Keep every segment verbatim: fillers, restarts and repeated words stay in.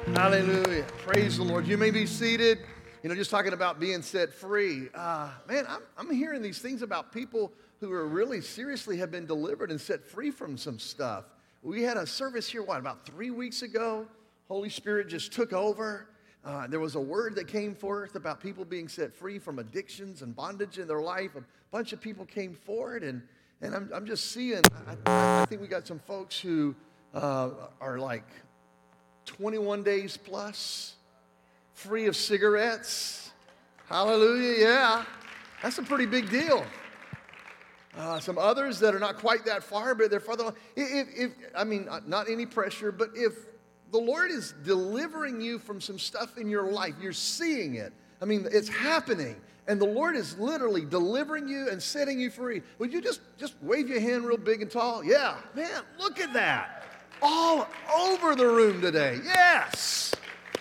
Hallelujah. Praise the Lord. You may be seated. You know, just talking about being set free. Uh, man, I'm, I'm hearing these things about people who are really seriously have been delivered and set free from some stuff. We had a service here, what, about three weeks ago? Holy Spirit just took over. Uh, there was a word that came forth about people being set free from addictions and bondage in their life. A bunch of people came forward, and, and I'm, I'm just seeing, I, I think we got some folks who uh, are like twenty-one days plus, free of cigarettes. Hallelujah, yeah. That's a pretty big deal. Uh, some others that are not quite that far, but they're farther along. If, if, I mean, not any pressure, but if the Lord is delivering you from some stuff in your life, you're seeing it. I mean, it's happening, and the Lord is literally delivering you and setting you free. Would you just, just wave your hand real big and tall? Yeah, man, look at that. All over the room today. Yes.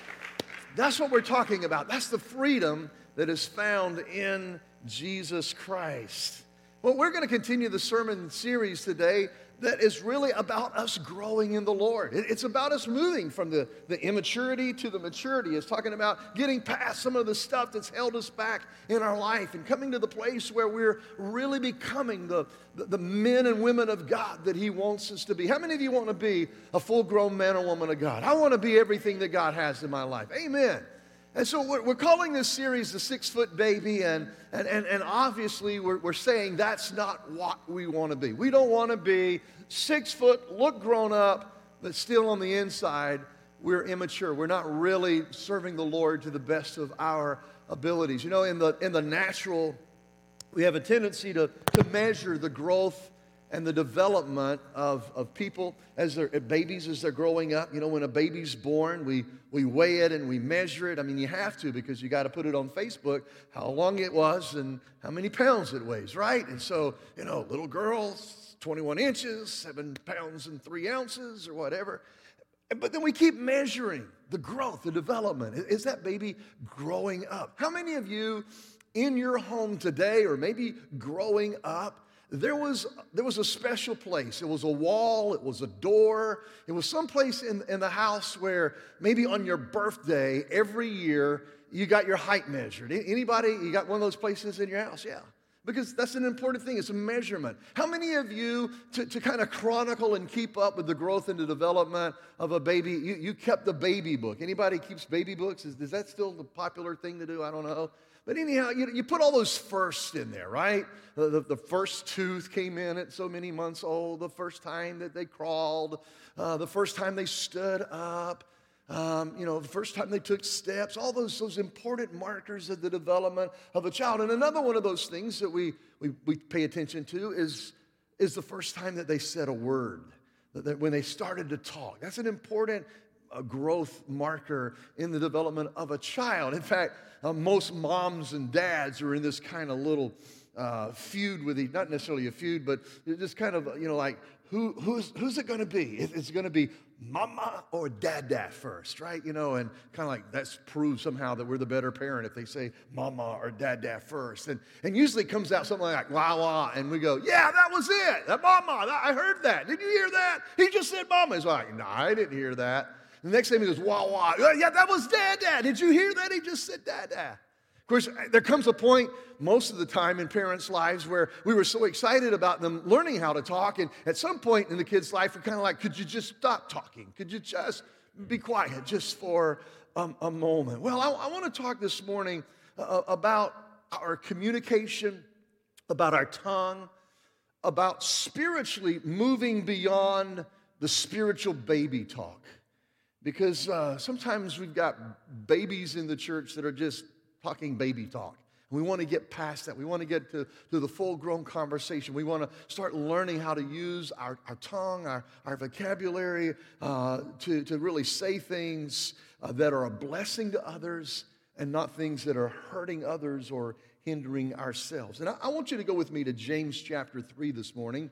That's what we're talking about. That's the freedom that is found in Jesus Christ. Well, we're going to continue the sermon series today that is really about us growing in the Lord. It's about us moving from the, the immaturity to the maturity. It's talking about getting past some of the stuff that's held us back in our life and coming to the place where we're really becoming the, the, the men and women of God that He wants us to be. How many of you want to be a full-grown man or woman of God? I want to be everything that God has in my life. Amen. And so we're, we're calling this series the six-foot baby, and, and, and, and obviously we're, we're saying that's not what we want to be. We don't want to be six foot, look grown up, but still on the inside, we're immature. We're not really serving the Lord to the best of our abilities. You know, in the, in the natural, we have a tendency to, to measure the growth and the development of, of people as they're babies as they're growing up. You know, when a baby's born, we, we weigh it and we measure it. I mean, you have to, because you got to put it on Facebook, how long it was and how many pounds it weighs, right? And so, you know, little girls, twenty-one inches, seven pounds and three ounces or whatever. But then we keep measuring the growth, the development. Is that baby growing up? How many of you in your home today, or maybe growing up, There was, there was a special place. It was a wall. It was a door. It was someplace in, in the house where maybe on your birthday every year you got your height measured. Anybody, you got one of those places in your house? Yeah. Because that's an important thing. It's a measurement. How many of you, to, to kind of chronicle and keep up with the growth and the development of a baby, you, you kept the baby book? Anybody keeps baby books? Is, is that still the popular thing to do? I don't know. But anyhow, you, you put all those firsts in there, right? The, the, the first tooth came in at so many months old, the first time that they crawled, uh, the first time they stood up, um, you know, the first time they took steps, all those, those important markers of the development of a child. And another one of those things that we, we, we pay attention to is, is the first time that they said a word, that, that when they started to talk. That's an important a growth marker in the development of a child. In fact, uh, most moms and dads are in this kind of little uh, feud with each, not necessarily a feud, but just kind of, you know, like, who, who's, who's it going to be? It's going to be mama or dada first, right? You know, and kind of like that's proved somehow that we're the better parent if they say mama or dada first. And, and usually it comes out something like, wah, wah, and we go, yeah, that was it. That mama, that, I heard that. Did you hear that? He just said mama. He's like, no, I didn't hear that. The next time he goes, wah, wah. Yeah, that was dada. Did you hear that? He just said dada. Of course, there comes a point most of the time in parents' lives where we were so excited about them learning how to talk, and at some point in the kid's life, we're kind of like, could you just stop talking? Could you just be quiet just for um, a moment? Well, I, I want to talk this morning uh, about our communication, about our tongue, about spiritually moving beyond the spiritual baby talk. Because uh, sometimes we've got babies in the church that are just talking baby talk. And we want to get past that. We want to get to, to the full-grown conversation. We want to start learning how to use our, our tongue, our, our vocabulary, uh, to, to really say things uh, that are a blessing to others and not things that are hurting others or hindering ourselves. And I, I want you to go with me to James chapter three this morning.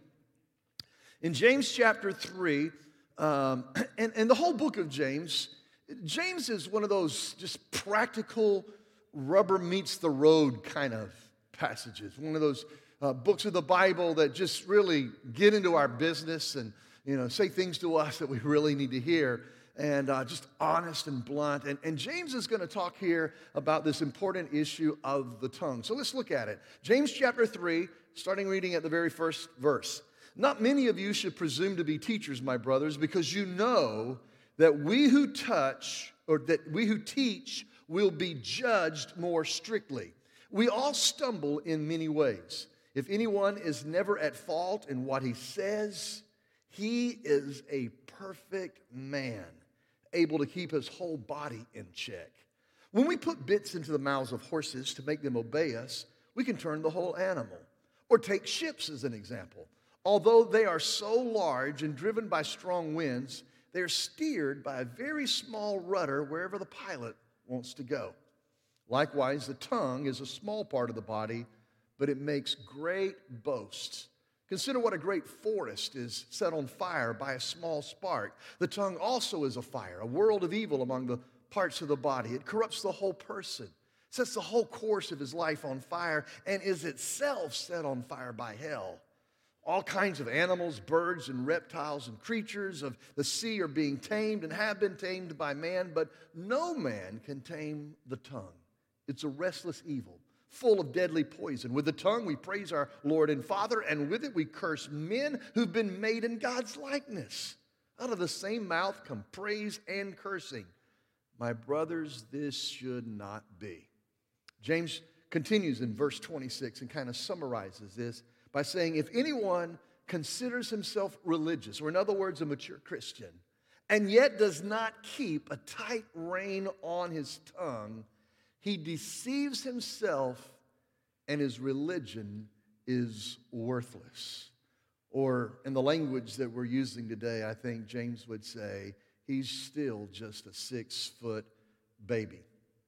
In James chapter three, Um, and, and the whole book of James, James is one of those just practical, rubber meets the road kind of passages. One of those uh, books of the Bible that just really get into our business and, you know, say things to us that we really need to hear. and uh, just honest and blunt. And, and James is going to talk here about this important issue of the tongue. So let's look at it. James chapter three, starting reading at the very first verse. Not many of you should presume to be teachers, my brothers, because you know that we who touch, or that we who teach will be judged more strictly. We all stumble in many ways. If anyone is never at fault in what he says, he is a perfect man, able to keep his whole body in check. When we put bits into the mouths of horses to make them obey us, we can turn the whole animal. Or take ships as an example. Although they are so large and driven by strong winds, they are steered by a very small rudder wherever the pilot wants to go. Likewise, the tongue is a small part of the body, but it makes great boasts. Consider what a great forest is set on fire by a small spark. The tongue also is a fire, a world of evil among the parts of the body. It corrupts the whole person, sets the whole course of his life on fire, and is itself set on fire by hell. All kinds of animals, birds, and reptiles and creatures of the sea are being tamed and have been tamed by man, but no man can tame the tongue. It's a restless evil, full of deadly poison. With the tongue we praise our Lord and Father, and with it we curse men who've been made in God's likeness. Out of the same mouth come praise and cursing. My brothers, this should not be. James continues in verse twenty-six and kind of summarizes this by saying, if anyone considers himself religious, or in other words, a mature Christian, and yet does not keep a tight rein on his tongue, he deceives himself and his religion is worthless. Or in the language that we're using today, I think James would say, he's still just a six-foot baby.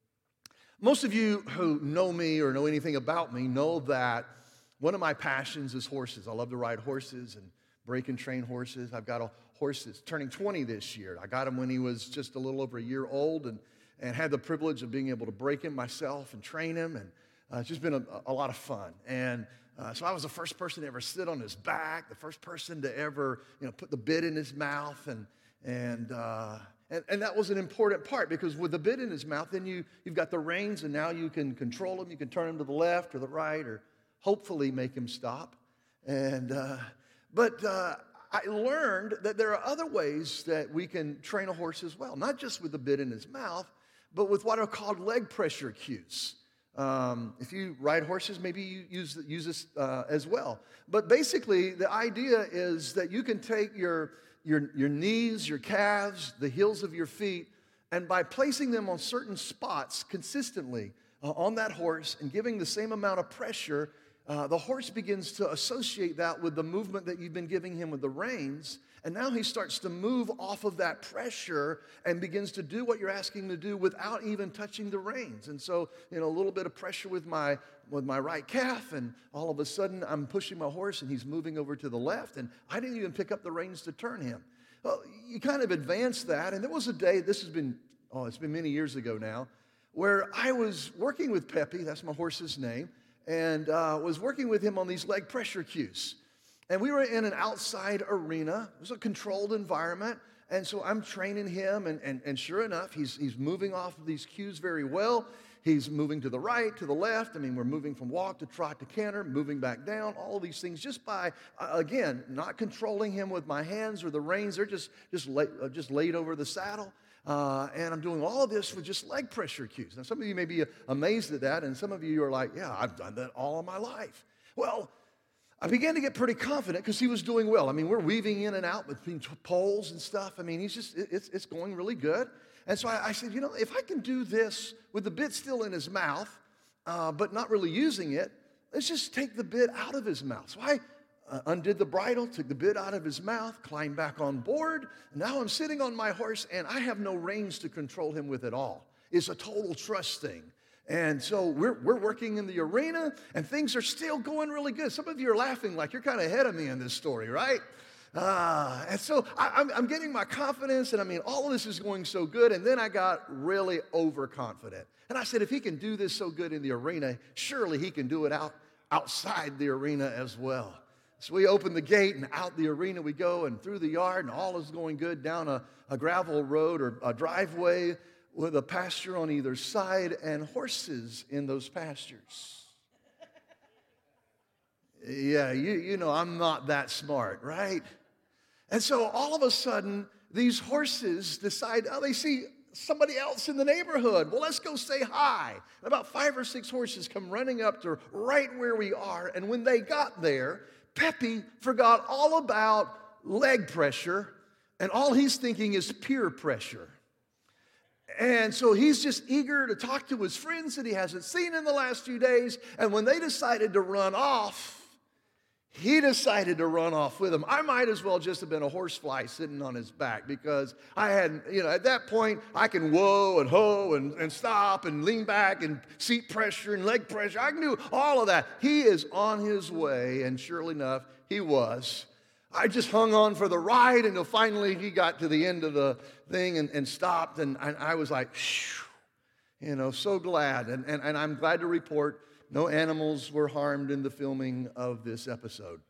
Most of you who know me or know anything about me know that one of my passions is horses. I love to ride horses and break and train horses. I've got a horse that's turning twenty this year. I got him when he was just a little over a year old and, and had the privilege of being able to break him myself and train him. And uh, it's just been a, a lot of fun. And uh, so I was the first person to ever sit on his back, the first person to ever, you know, put the bit in his mouth. And, and, uh, and, and that was an important part, because with the bit in his mouth, then you, you've got the reins, and now you can control him. You can turn him to the left or the right, or hopefully make him stop. And uh, but uh, I learned that there are other ways that we can train a horse as well, not just with the bit in his mouth, but with what are called leg pressure cues. Um, if you ride horses, maybe you use, use this uh, as well. But basically, the idea is that you can take your, your, your knees, your calves, the heels of your feet, and by placing them on certain spots consistently uh, on that horse and giving the same amount of pressure, Uh, the horse begins to associate that with the movement that you've been giving him with the reins, and now he starts to move off of that pressure and begins to do what you're asking him to do without even touching the reins. And so, you know, a little bit of pressure with my with my right calf, and all of a sudden I'm pushing my horse and he's moving over to the left, and I didn't even pick up the reins to turn him. Well, you kind of advance that, and there was a day, this has been, oh, it's been many years ago now, where I was working with Peppy, that's my horse's name, and uh, was working with him on these leg pressure cues. And we were in an outside arena. It was a controlled environment. And so I'm training him, and, and, and sure enough, he's, he's moving off of these cues very well. He's moving to the right, to the left. I mean, we're moving from walk to trot to canter, moving back down, all of these things just by, uh, again, not controlling him with my hands or the reins. They're just, just, lay, uh, just laid over the saddle. Uh, and I'm doing all of this with just leg pressure cues. Now, some of you may be amazed at that, and some of you are like, yeah, I've done that all of my life. Well, I began to get pretty confident because he was doing well. I mean, we're weaving in and out between poles and stuff. I mean, he's just, it's, it's going really good. And so I, I said, you know, if I can do this with the bit still in his mouth, uh, but not really using it, let's just take the bit out of his mouth. So I uh, undid the bridle, took the bit out of his mouth, climbed back on board. Now I'm sitting on my horse, and I have no reins to control him with at all. It's a total trust thing. And so we're, we're working in the arena, and things are still going really good. Some of you are laughing like you're kind of ahead of me in this story, right? Uh, and so I, I'm, I'm getting my confidence, and I mean, all of this is going so good, and then I got really overconfident. And I said, if he can do this so good in the arena, surely he can do it out outside the arena as well. So we open the gate, and out the arena we go, and through the yard, and all is going good down a, a gravel road or a driveway with a pasture on either side and horses in those pastures. Yeah, you, you know, I'm not that smart, right? And so all of a sudden, these horses decide, oh, they see somebody else in the neighborhood. Well, let's go say hi. And about five or six horses come running up to right where we are. And when they got there, Pepe forgot all about leg pressure, and all he's thinking is peer pressure. And so he's just eager to talk to his friends that he hasn't seen in the last few days. And when they decided to run off, he decided to run off with them. I might as well just have been a horsefly sitting on his back, because I had, you know, at that point, I can whoa and ho and, and stop and lean back and seat pressure and leg pressure. I can do all of that. He is on his way, and surely enough, he was. I just hung on for the ride until finally he got to the end of the thing and, and stopped, and, and I was like, phew, you know, so glad. And, and, and I'm glad to report no animals were harmed in the filming of this episode.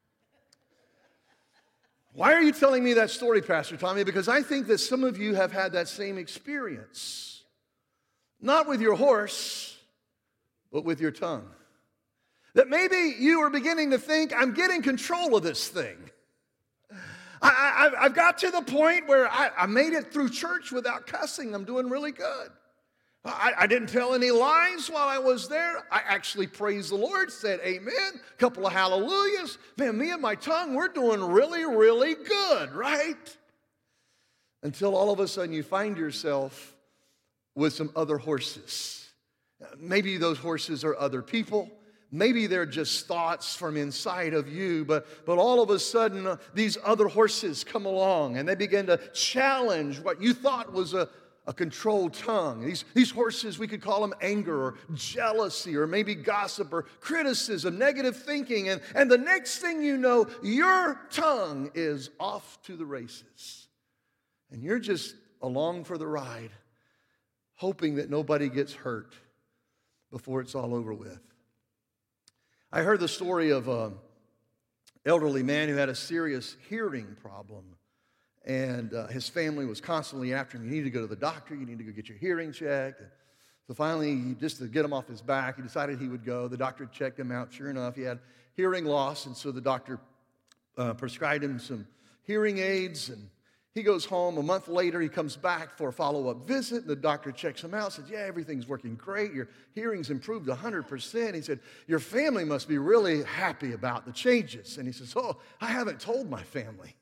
Why are you telling me that story, Pastor Tommy? Because I think that some of you have had that same experience. Not with your horse, but with your tongue. That maybe you are beginning to think, I'm getting control of this thing. I, I, I've got to the point where I, I made it through church without cussing. I'm doing really good. I, I didn't tell any lies while I was there. I actually praised the Lord, said amen, a couple of hallelujahs. Man, me and my tongue, we're doing really, really good, right? Until all of a sudden you find yourself with some other horses. Maybe those horses are other people. Maybe they're just thoughts from inside of you, but, but all of a sudden uh, these other horses come along and they begin to challenge what you thought was a A controlled tongue. These, these horses, we could call them anger or jealousy or maybe gossip or criticism, negative thinking. And, and the next thing you know, your tongue is off to the races. And you're just along for the ride, hoping that nobody gets hurt before it's all over with. I heard the story of an elderly man who had a serious hearing problem. And uh, his family was constantly after him. You need to go to the doctor. You need to go get your hearing checked. And so finally, just to get him off his back, he decided he would go. The doctor checked him out. Sure enough, he had hearing loss. And so the doctor uh, prescribed him some hearing aids. And he goes home. A month later, he comes back for a follow-up visit. The doctor checks him out, says, yeah, everything's working great. Your hearing's improved one hundred percent. He said, your family must be really happy about the changes. And he says, oh, I haven't told my family.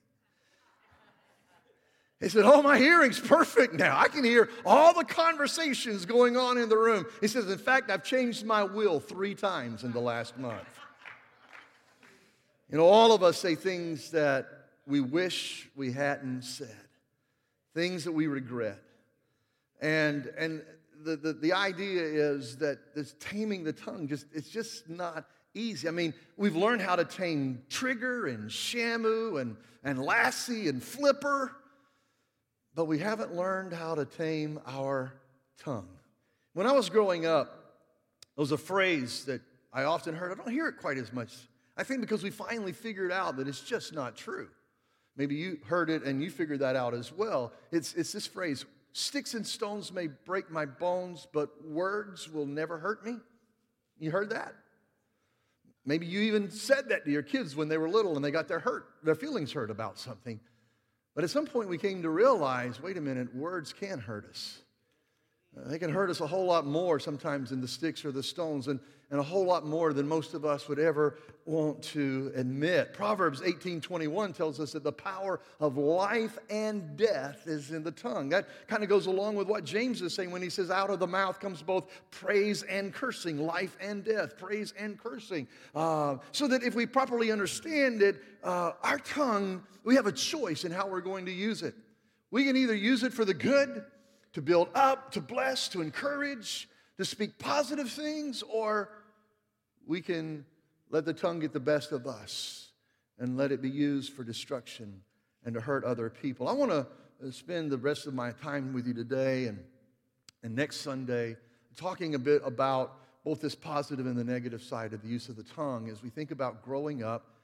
He said, oh, my hearing's perfect now. I can hear all the conversations going on in the room. He says, in fact, I've changed my will three times in the last month. You know, all of us say things that we wish we hadn't said, things that we regret. And, and the, the, the idea is that this taming the tongue, just it's just not easy. I mean, we've learned how to tame Trigger and Shamu and, and Lassie and Flipper, but we haven't learned how to tame our tongue. When I was growing up, there was a phrase that I often heard. I don't hear it quite as much. I think because we finally figured out that it's just not true. Maybe you heard it and you figured that out as well. It's, it's this phrase, sticks and stones may break my bones, but words will never hurt me. You heard that? Maybe you even said that to your kids when they were little and they got their hurt, their feelings hurt about something. But at some point we came to realize, wait a minute, words can hurt us. Uh, they can hurt us a whole lot more sometimes than the sticks or the stones, and, and a whole lot more than most of us would ever want to admit. Proverbs eighteen twenty-one tells us that the power of life and death is in the tongue. That kind of goes along with what James is saying when he says, out of the mouth comes both praise and cursing, life and death, praise and cursing. Uh, so that if we properly understand it, uh, our tongue, we have a choice in how we're going to use it. We can either use it for the good, to build up, to bless, to encourage, to speak positive things, or we can let the tongue get the best of us and let it be used for destruction and to hurt other people. I want to spend the rest of my time with you today and, and next Sunday talking a bit about both this positive and the negative side of the use of the tongue as we think about growing up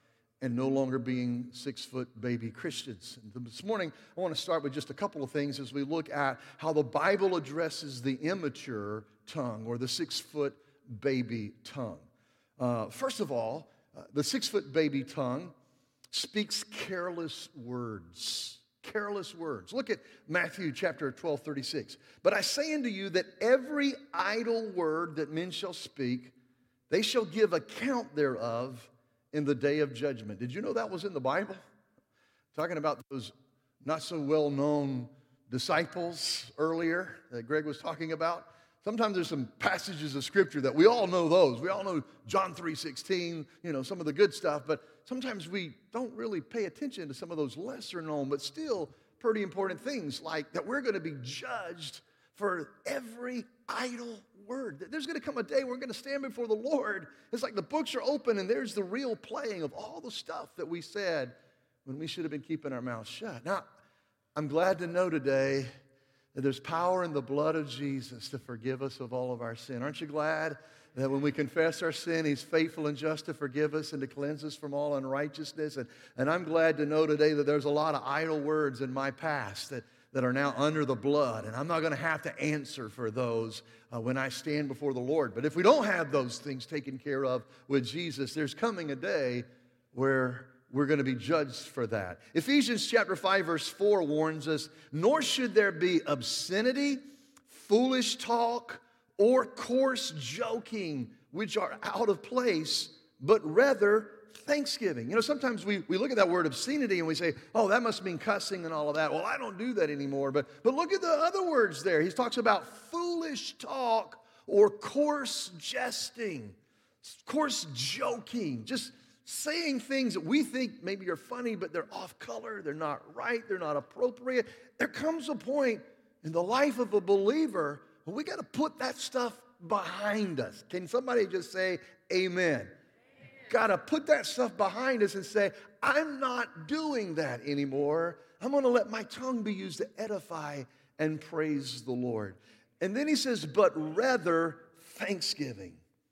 and no longer being six-foot baby Christians. And this morning, I want to start with just a couple of things as we look at how the Bible addresses the immature tongue or the six-foot baby tongue. Uh, first of all, uh, the six-foot baby tongue speaks careless words. Careless words. Look at Matthew chapter twelve, thirty-six. But I say unto you that every idle word that men shall speak, they shall give account thereof in the day of judgment. Did you know that was in the Bible? Talking about those not so well-known disciples earlier that Greg was talking about. Sometimes there's some passages of Scripture that we all know those. We all know John three sixteen, you know, some of the good stuff, but sometimes we don't really pay attention to some of those lesser known, but still pretty important things, like that we're going to be judged for every idle word. There's going to come a day we're going to stand before the Lord. It's like the books are open and there's the real playing of all the stuff that we said when we should have been keeping our mouths shut. Now, I'm glad to know today that there's power in the blood of Jesus to forgive us of all of our sin. Aren't you glad that when we confess our sin, He's faithful and just to forgive us and to cleanse us from all unrighteousness? And, and I'm glad to know today that there's a lot of idle words in my past that, that are now under the blood, and I'm not going to have to answer for those uh, when I stand before the Lord. But if we don't have those things taken care of with Jesus, there's coming a day where we're going to be judged for that. Ephesians chapter five, verse four warns us, nor should there be obscenity, foolish talk, or coarse joking, which are out of place, but rather thanksgiving. You know, sometimes we, we look at that word obscenity and we say, oh, that must mean cussing and all of that. Well, I don't do that anymore. But, but look at the other words there. He talks about foolish talk or coarse jesting, coarse joking, just saying things that we think maybe are funny, but they're off color, they're not right, they're not appropriate. There comes a point in the life of a believer where we got to put that stuff behind us. Can somebody just say amen? Got to put that stuff behind us and say, I'm not doing that anymore. I'm going to let my tongue be used to edify and praise the Lord. And then he says, but rather thanksgiving.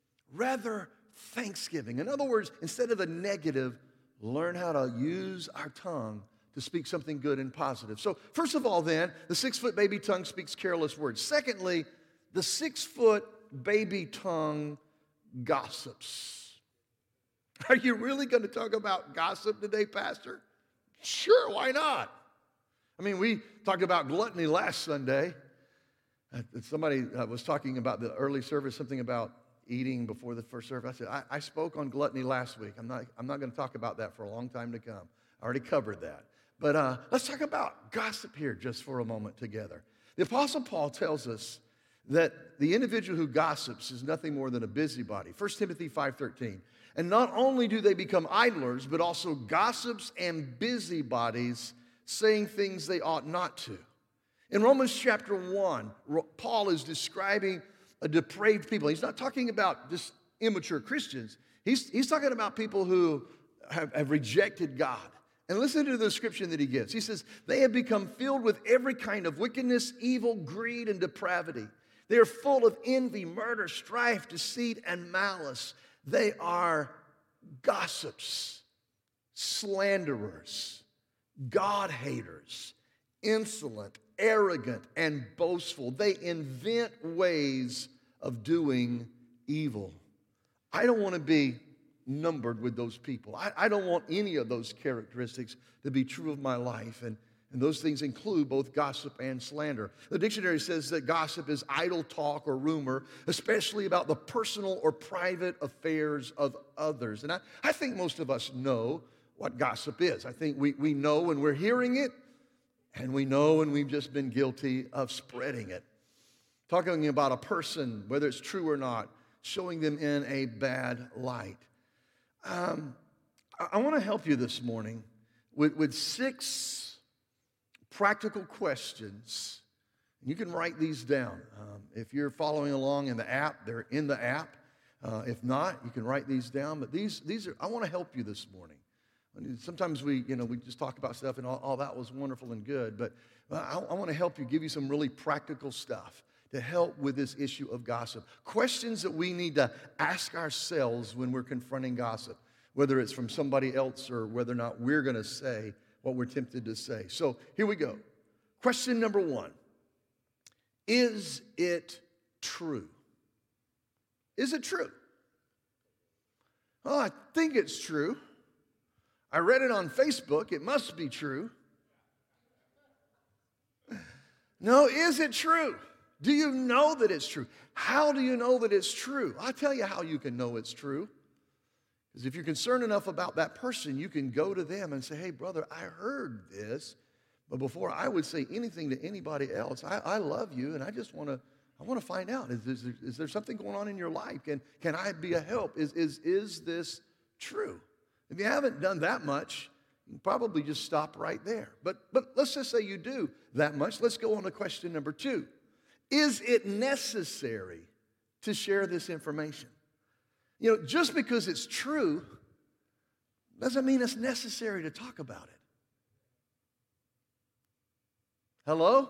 Rather thanksgiving. In other words, instead of the negative, learn how to use our tongue to speak something good and positive. So first of all then, the six-foot baby tongue speaks careless words. Secondly, the six-foot baby tongue gossips. Are you really going to talk about gossip today, Pastor? Sure, why not? I mean, we talked about gluttony last Sunday. Uh, somebody uh, was talking about the early service, something about eating before the first service. I said, I, I spoke on gluttony last week. I'm not, I'm not going to talk about that for a long time to come. I already covered that. But uh, let's talk about gossip here just for a moment together. The Apostle Paul tells us that the individual who gossips is nothing more than a busybody. First Timothy five thirteen. And not only do they become idlers, but also gossips and busybodies, saying things they ought not to. In Romans chapter one, Paul is describing a depraved people. He's not talking about just immature Christians. He's, he's talking about people who have, have rejected God. And listen to the description that he gives. He says, they have become filled with every kind of wickedness, evil, greed, and depravity. They are full of envy, murder, strife, deceit, and malice. They are gossips, slanderers, God-haters, insolent, arrogant, and boastful. They invent ways of doing evil. I don't want to be numbered with those people. I, I don't want any of those characteristics to be true of my life. And, and those things include both gossip and slander. The dictionary says that gossip is idle talk or rumor, especially about the personal or private affairs of others. And I, I think most of us know what gossip is. I think we, we know when we're hearing it, and we know when we've just been guilty of spreading it. Talking about a person, whether it's true or not, showing them in a bad light. Um, I, I want to help you this morning with, with six practical questions. You can write these down. Um, if you're following along in the app, they're in the app. Uh, if not, you can write these down. But these, these are, I want to help you this morning. Sometimes we, you know, we just talk about stuff and all, all that was wonderful and good, but I, I want to help you, give you some really practical stuff to help with this issue of gossip. Questions that we need to ask ourselves when we're confronting gossip. whether it's from somebody else or whether or not we're going to say what we're tempted to say. So here we go. Question number one. Is it true? Is it true? Oh, I think it's true. I read it on Facebook. It must be true. No, is it true? Do you know that it's true? How do you know that it's true? I'll tell you how you can know it's true. Because if you're concerned enough about that person, you can go to them and say, hey, brother, I heard this, but before I would say anything to anybody else, I, I love you, and I just want to I want to find out, is, is, there, is there something going on in your life? Can, can I be a help? Is, is, is this true? If you haven't done that much, you can probably just stop right there. But, but let's just say you do that much. Let's go on to question number two. Is it necessary to share this information? You know, just because it's true doesn't mean it's necessary to talk about it. Hello?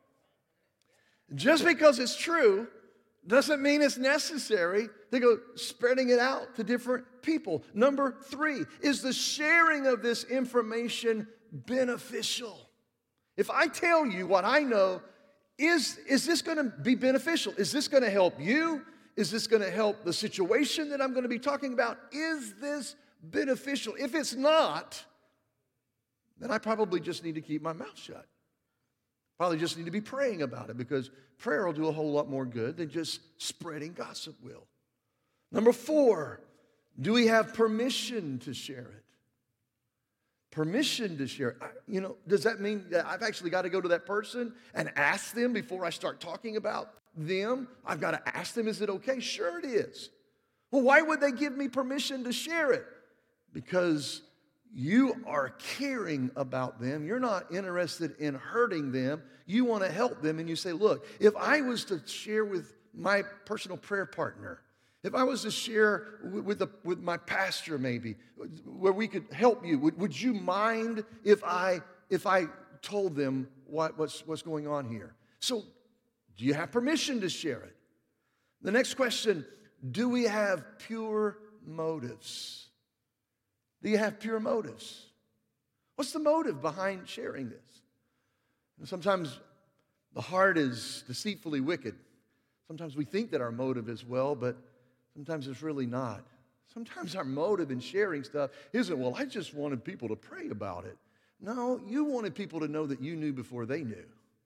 Just because it's true doesn't mean it's necessary to go spreading it out to different people. Number three, is the sharing of this information beneficial? If I tell you what I know, is, is this going to be beneficial? Is this going to help you? Is this going to help the situation that I'm going to be talking about? Is this beneficial? If it's not, then I probably just need to keep my mouth shut. Probably just need to be praying about it, because prayer will do a whole lot more good than just spreading gossip will. Number four, do we have permission to share it? Permission to share it. I, you know, does that mean that I've actually got to go to that person and ask them before I start talking about them? I've got to ask them, is it okay? Sure it is. Well, why would they give me permission to share it? Because you are caring about them. You're not interested in hurting them. You want to help them. And you say, look, if I was to share with my personal prayer partner, if I was to share with, the, with my pastor maybe, where we could help you, would, would you mind if I, if I told them what, what's, what's going on here? So do you have permission to share it? The next question, do we have pure motives? Do you have pure motives? What's the motive behind sharing this? And sometimes the heart is deceitfully wicked. Sometimes we think that our motive is well, but sometimes it's really not. Sometimes our motive in sharing stuff isn't, well, I just wanted people to pray about it. No, you wanted people to know that you knew before they knew.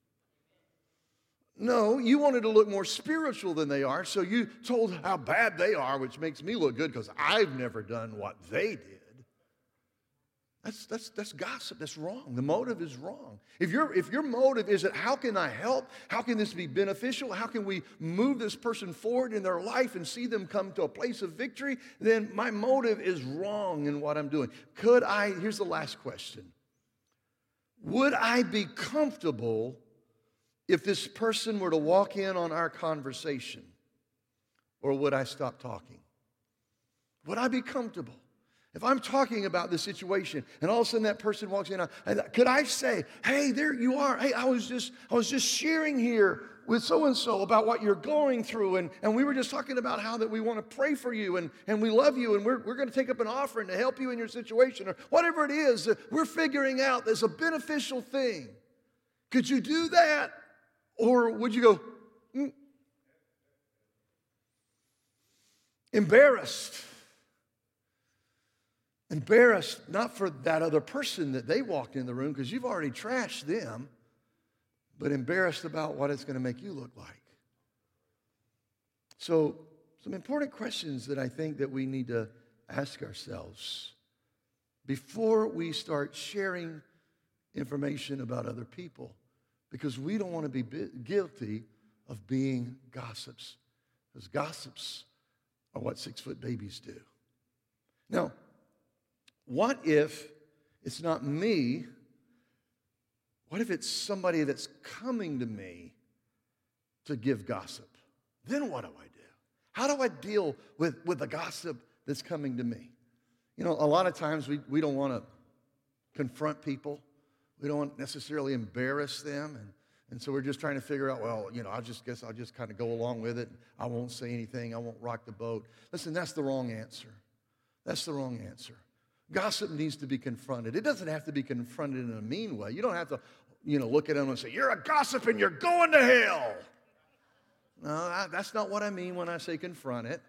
No, you wanted to look more spiritual than they are, so you told how bad they are, which makes me look good because I've never done what they did. That's, that's, that's gossip. That's wrong. The motive is wrong. If, your if your motive is that how can I help? How can this be beneficial? How can we move this person forward in their life and see them come to a place of victory? Then my motive is wrong in what I'm doing. Could I, here's the last question. Would I be comfortable if this person were to walk in on our conversation? Or would I stop talking? Would I be comfortable? If I'm talking about the situation and all of a sudden that person walks in, could I say, hey, there you are. Hey, I was just, I was just sharing here with so-and-so about what you're going through, and, and we were just talking about how that we want to pray for you, and, and we love you, and we're, we're going to take up an offering to help you in your situation, or whatever it is that we're figuring out as a beneficial thing. Could you do that? Or would you go, mm. embarrassed? Embarrassed, not for that other person that they walked in the room, because you've already trashed them, but embarrassed about what it's going to make you look like. So, some important questions that I think that we need to ask ourselves before we start sharing information about other people, because we don't want to be guilty of being gossips, because gossips are what six-foot babies do. Now, what if it's not me? What if it's somebody that's coming to me to give gossip? Then what do I do? How do I deal with, with the gossip that's coming to me? You know, a lot of times we, we don't want to confront people. We don't want to necessarily embarrass them. And, and so we're just trying to figure out, well, you know, I just guess I'll just kind of go along with it. I won't say anything. I won't rock the boat. Listen, that's the wrong answer. That's the wrong answer. Gossip needs to be confronted. It doesn't have to be confronted in a mean way. You don't have to, you know, look at them and say, you're a gossip and you're going to hell. No, I, that's not what I mean when I say confront it.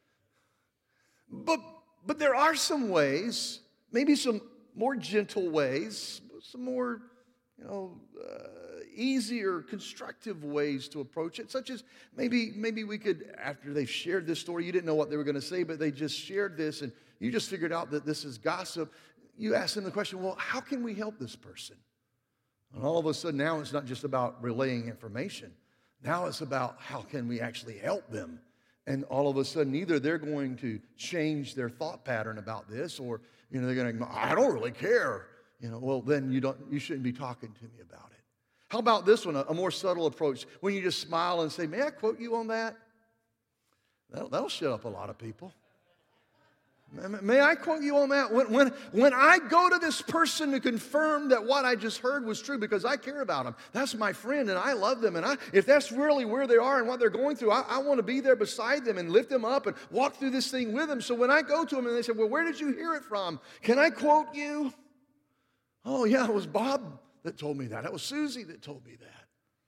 But, but there are some ways, maybe some more gentle ways, some more, you know, uh, easier, constructive ways to approach it, such as maybe, maybe we could, after they've shared this story, you didn't know what they were going to say, but they just shared this, and you just figured out that this is gossip. You ask them the question, well, how can we help this person? And all of a sudden now it's not just about relaying information. Now it's about how can we actually help them? And all of a sudden either they're going to change their thought pattern about this, or you know they're going to go, I don't really care. You know, well then you don't you shouldn't be talking to me about it. How about this one, a, a more subtle approach, when you just smile and say, may I quote you on that? That'll, that'll shut up a lot of people. May I quote you on that? When, when, when I go to this person to confirm that what I just heard was true because I care about them, that's my friend and I love them. And I, if that's really where they are and what they're going through, I, I want to be there beside them and lift them up and walk through this thing with them. So when I go to them and they say, well, where did you hear it from? Can I quote you? Oh, yeah, it was Bob that told me that. It was Susie that told me that.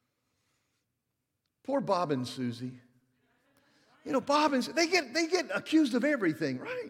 Poor Bob and Susie. You know, Bob and they get, they get accused of everything, right?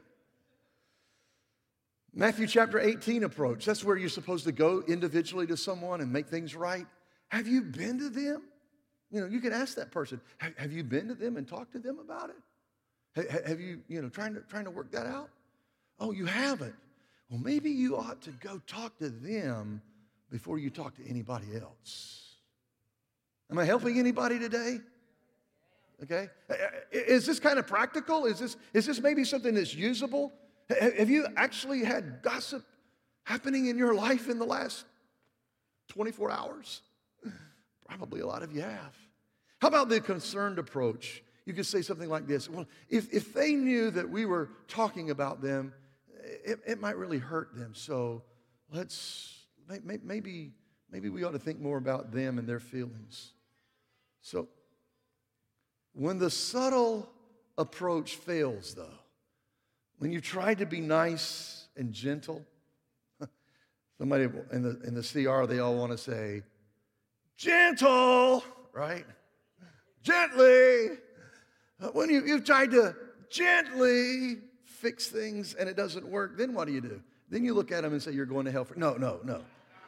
Matthew chapter eighteen approach. That's where you're supposed to go individually to someone and make things right. Have you been to them? You know, you can ask that person, have, have you been to them and talked to them about it? Have, have you, you know, trying to, trying to work that out? Oh, you haven't. Well, maybe you ought to go talk to them before you talk to anybody else. Am I helping anybody today? Okay. Is this kind of practical? Is this, is this maybe something that's usable? Have you actually had gossip happening in your life in the last twenty-four hours? Probably a lot of you have. How about the concerned approach? You could say something like this. Well, if, if they knew that we were talking about them, it, it might really hurt them. So let's, maybe, maybe we ought to think more about them and their feelings. So when the subtle approach fails, though, when you try to be nice and gentle, somebody in the, in the C R, they all want to say, gentle, right? Gently. When you, you've tried to gently fix things and it doesn't work, then what do you do? Then you look at them and say, you're going to hell for... No, no, no.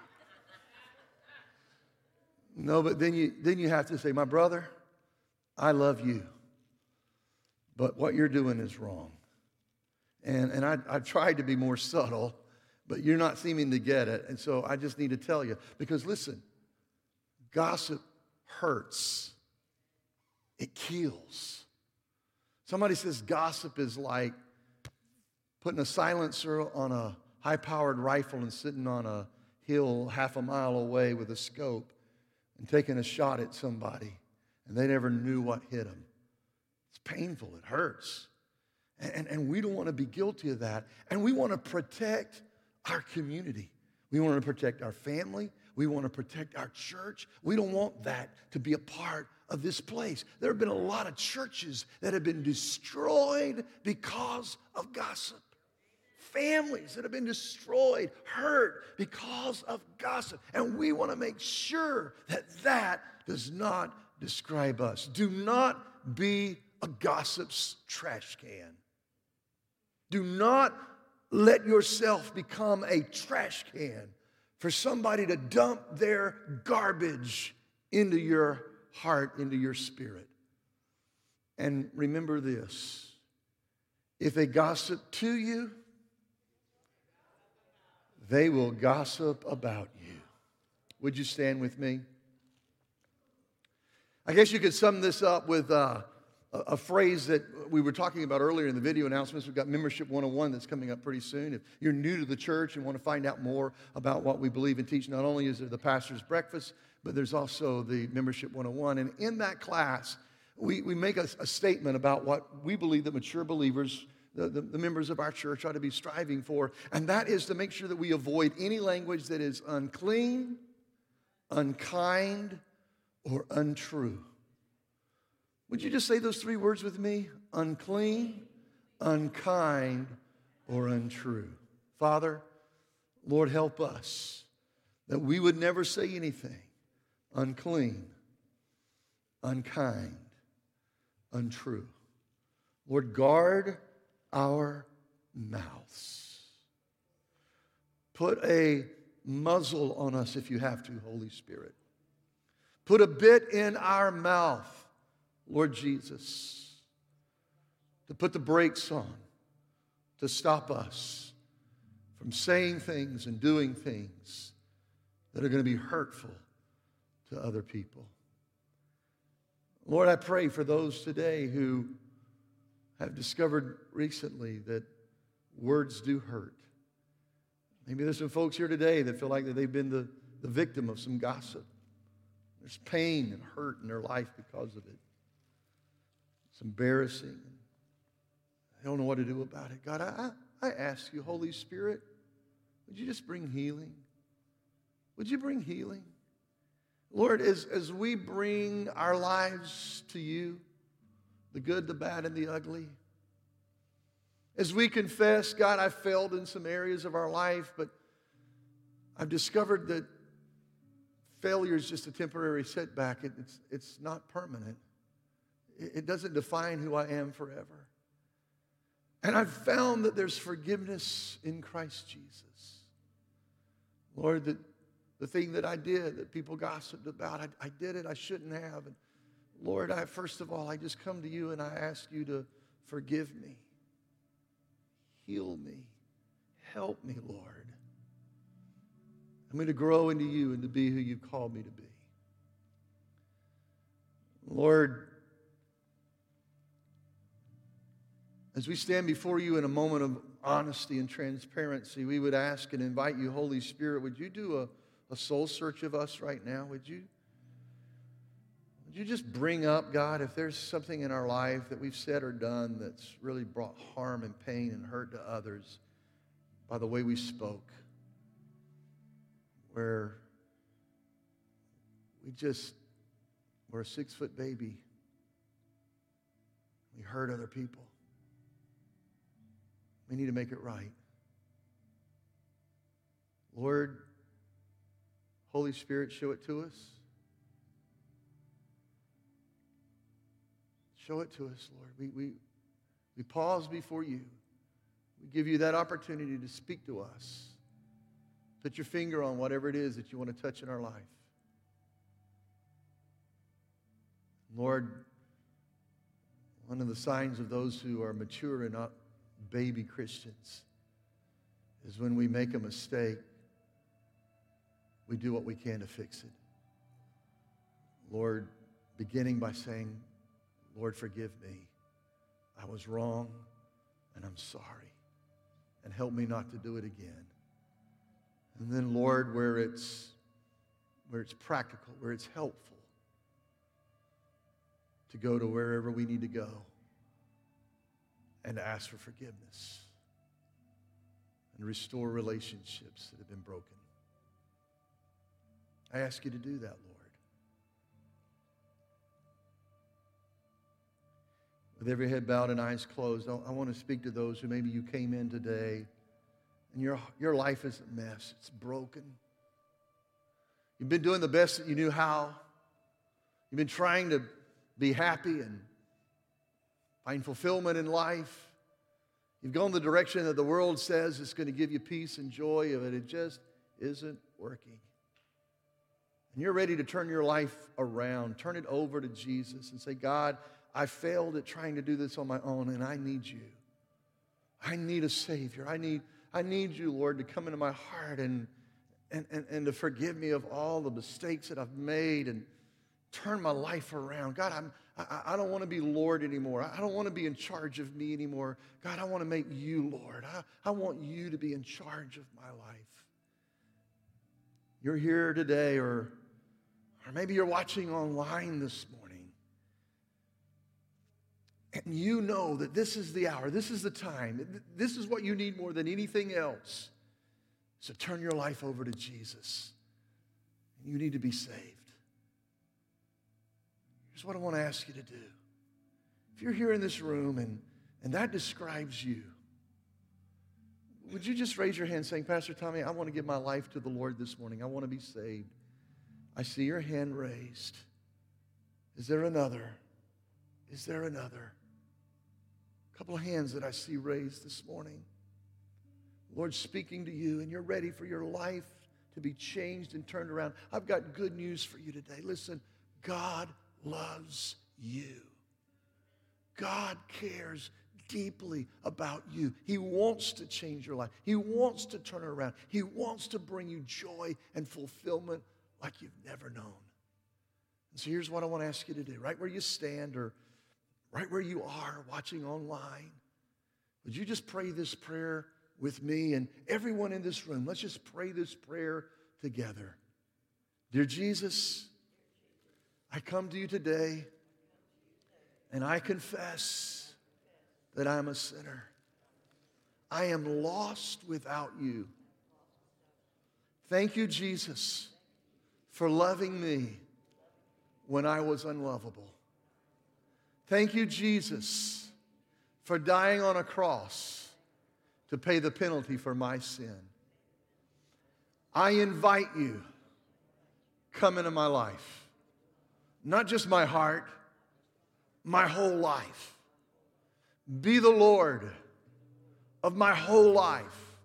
No, but then you, then you have to say, my brother, I love you, but what you're doing is wrong. And, and I, I've tried to be more subtle, but you're not seeming to get it. And so I just need to tell you, because listen, gossip hurts. It kills. Somebody says gossip is like putting a silencer on a high-powered rifle and sitting on a hill half a mile away with a scope and taking a shot at somebody, and they never knew what hit them. It's painful. It hurts. And, and we don't want to be guilty of that. And we want to protect our community. We want to protect our family. We want to protect our church. We don't want that to be a part of this place. There have been a lot of churches that have been destroyed because of gossip. Families that have been destroyed, hurt because of gossip. And we want to make sure that that does not describe us. Do not be a gossip's trash can. Do not let yourself become a trash can for somebody to dump their garbage into your heart, into your spirit. And remember this, if they gossip to you, they will gossip about you. Would you stand with me? I guess you could sum this up with uh, a, a phrase that we were talking about earlier in the video announcements. We've got Membership one oh one that's coming up pretty soon. If you're new to the church and want to find out more about what we believe and teach, not only is there the pastor's breakfast, but there's also the Membership one oh one. And in that class, we, we make a, a statement about what we believe that mature believers, the, the, the members of our church, ought to be striving for. And that is to make sure that we avoid any language that is unclean, unkind, or untrue. Would you just say those three words with me? Unclean, unkind, or untrue. Father, Lord, help us that we would never say anything unclean, unkind, untrue. Lord, guard our mouths. Put a muzzle on us if you have to, Holy Spirit. Put a bit in our mouth, Lord Jesus, to put the brakes on, to stop us from saying things and doing things that are going to be hurtful to other people. Lord, I pray for those today who have discovered recently that words do hurt. Maybe there's some folks here today that feel like that they've been the, the victim of some gossip. There's pain and hurt in their life because of it. It's embarrassing. They don't know what to do about it. God, I, I ask you, Holy Spirit, would you just bring healing? Would you bring healing? Lord, as, as we bring our lives to you, the good, the bad, and the ugly, as we confess, God, I've failed in some areas of our life, but I've discovered that failure is just a temporary setback. It, it's, it's not permanent. It, it doesn't define who I am forever. And I've found that there's forgiveness in Christ Jesus. Lord, that the thing that I did that people gossiped about, I, I did it, I shouldn't have. And Lord, I first of all, I just come to you and I ask you to forgive me. Heal me. Help me, Lord. I'm going to grow into you and to be who you've called me to be. Lord, as we stand before you in a moment of honesty and transparency, we would ask and invite you, Holy Spirit, would you do a, a soul search of us right now? Would you, would you just bring up, God, if there's something in our life that we've said or done that's really brought harm and pain and hurt to others by the way we spoke, where we just were a six-foot baby. We hurt other people. We need to make it right. Lord, Holy Spirit, show it to us. Show it to us, Lord. We, we, we pause before you. We give you that opportunity to speak to us. Put your finger on whatever it is that you want to touch in our life. Lord, one of the signs of those who are mature and not baby Christians is when we make a mistake, we do what we can to fix it. Lord, beginning by saying, Lord, forgive me. I was wrong, and I'm sorry. And help me not to do it again. And then, Lord, where it's, where it's practical, where it's helpful, to go to wherever we need to go and ask for forgiveness and restore relationships that have been broken. I ask you to do that, Lord. With every head bowed and eyes closed, I want to speak to those who maybe you came in today and your, your life is a mess. It's broken. You've been doing the best that you knew how. You've been trying to be happy and find fulfillment in life. You've gone the direction that the world says is going to give you peace and joy, but it just isn't working. And you're ready to turn your life around, turn it over to Jesus and say, God, I failed at trying to do this on my own, and I need you. I need a Savior. I need, I need you, Lord, to come into my heart and, and, and, and to forgive me of all the mistakes that I've made and turn my life around. God, I'm, I, I don't want to be Lord anymore. I don't want to be in charge of me anymore. God, I want to make you Lord. I, I want you to be in charge of my life. You're here today, or, or maybe you're watching online this morning, and you know that this is the hour, this is the time, this is what you need more than anything else. So turn your life over to Jesus. You need to be saved. Here's what I want to ask you to do. If you're here in this room and, and that describes you, would you just raise your hand saying, Pastor Tommy, I want to give my life to the Lord this morning. I want to be saved. I see your hand raised. Is there another? Is there another? A couple of hands that I see raised this morning. Lord, speaking to you, and you're ready for your life to be changed and turned around. I've got good news for you today. Listen, God loves you. God cares deeply about you. He wants to change your life. He wants to turn it around. He wants to bring you joy and fulfillment like you've never known. And so here's what I want to ask you to do. Right where you stand or right where you are watching online, would you just pray this prayer with me and everyone in this room? Let's just pray this prayer together. Dear Jesus, I come to you today and I confess that I'm a sinner. I am lost without you. Thank you, Jesus, for loving me when I was unlovable. Thank you, Jesus, for dying on a cross to pay the penalty for my sin. I invite you, come into my life. Not just my heart, my whole life. Be the Lord of my whole life.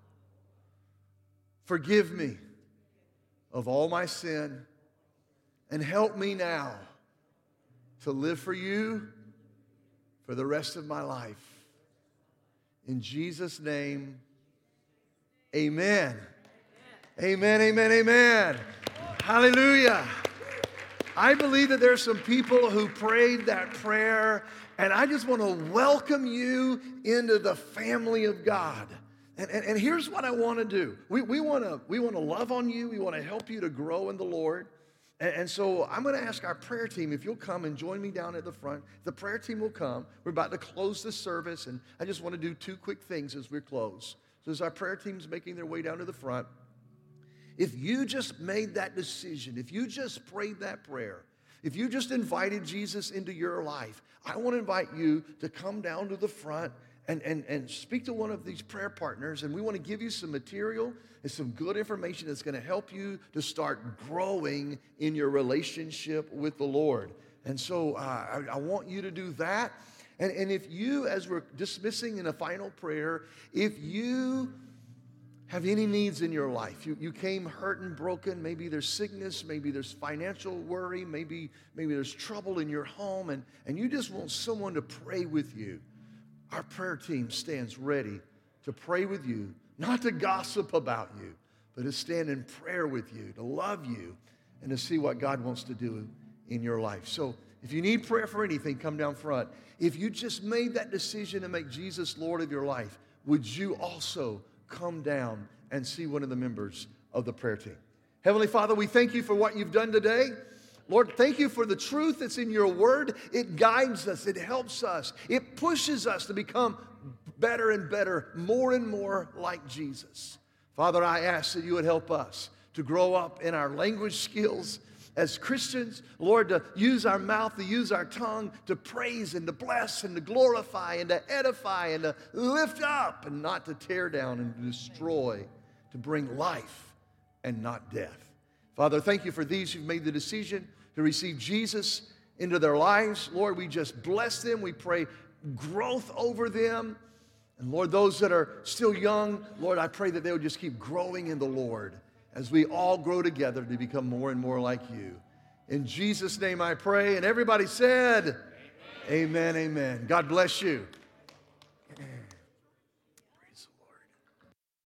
Forgive me of all my sin and help me now to live for you for the rest of my life. In Jesus' name, amen. Amen, amen, amen. Hallelujah. I believe that there's some people who prayed that prayer, and I just want to welcome you into the family of God. And, and, and here's what I want to do. We, we want to we want to love on you. We want to help you to grow in the Lord. And, and so I'm going to ask our prayer team if you'll come and join me down at the front. The prayer team will come. We're about to close this service, and I just want to do two quick things as we close. So as our prayer team's making their way down to the front, if you just made that decision, if you just prayed that prayer, if you just invited Jesus into your life, I want to invite you to come down to the front and, and, and speak to one of these prayer partners, and we want to give you some material and some good information that's going to help you to start growing in your relationship with the Lord. And so uh, I, I want you to do that. And, and if you, as we're dismissing in a final prayer, if you have any needs in your life, you, you came hurt and broken, maybe there's sickness, maybe there's financial worry, maybe, maybe there's trouble in your home, and, and you just want someone to pray with you, our prayer team stands ready to pray with you, not to gossip about you, but to stand in prayer with you, to love you, and to see what God wants to do in your life. So if you need prayer for anything, come down front. If you just made that decision to make Jesus Lord of your life, would you also come down and see one of the members of the prayer team? Heavenly Father, we thank you for what you've done today. Lord, thank you for the truth that's in your word. It guides us. It helps us. It pushes us to become better and better, more and more like Jesus. Father, I ask that you would help us to grow up in our language skills as Christians. Lord, to use our mouth, to use our tongue, to praise and to bless and to glorify and to edify and to lift up and not to tear down and to destroy, to bring life and not death. Father, thank you for these who've made the decision to receive Jesus into their lives. Lord, we just bless them. We pray growth over them. And Lord, those that are still young, Lord, I pray that they would just keep growing in the Lord as we all grow together to become more and more like you. In Jesus' name I pray. And everybody said, amen, amen. amen. God bless you.